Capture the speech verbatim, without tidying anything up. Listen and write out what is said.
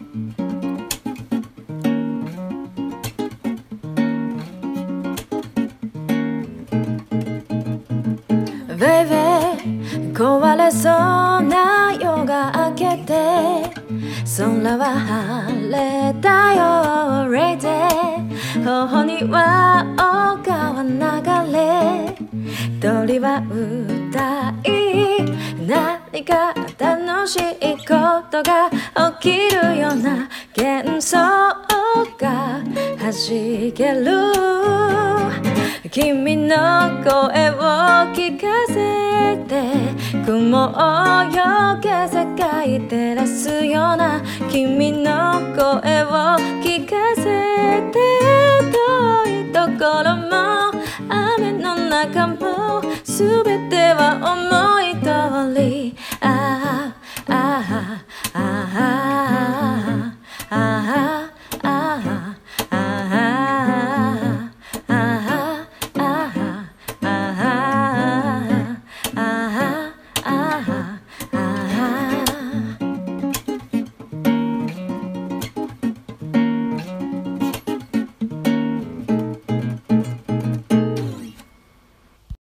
Baby 壊れそうな夜が明けて空は晴れたよ Lazy 頬には小川流れ鳥は歌い何か楽しいことが起きるような幻想が弾ける君の声を聞かせて雲をよけ世界照らすような君の声を聞かせて遠いところも雨の中も全